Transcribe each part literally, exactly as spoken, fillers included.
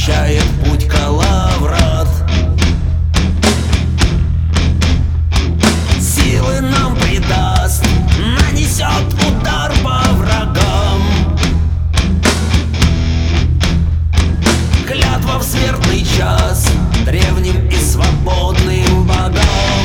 освещает путь Калаврат. Силы нам придаст, нанесет удар по врагам. Клятва в смертный час древним и свободным богам.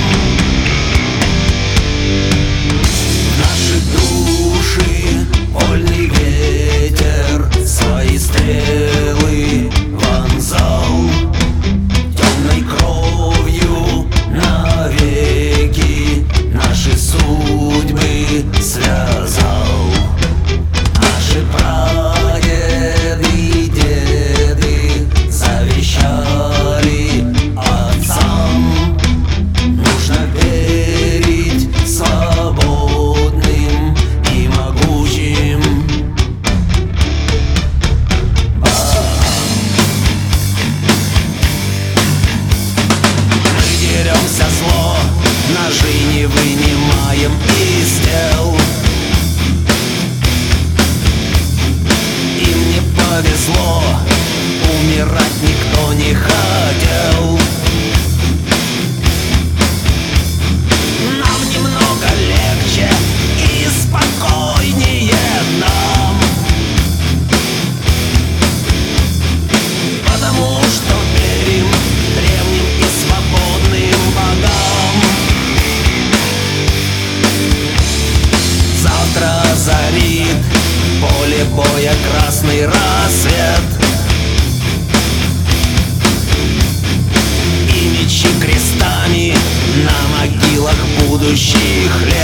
Наши души вольный ветер свои стрелы вонзал, темной кровью навеки наши судьбы связал. Наши прадеды и деды завещали отцам: нужно верить свободным и могучим богам. Мы деремся зло, ножи не вынимаем из тел. Им не повезло, умирать никто не хотел. Нам немного легче и спокойнее нам, потому что верим древним и свободным богам. Завтра озарит поле боя красный рассвет, и мечи крестами на могилах будущих лет.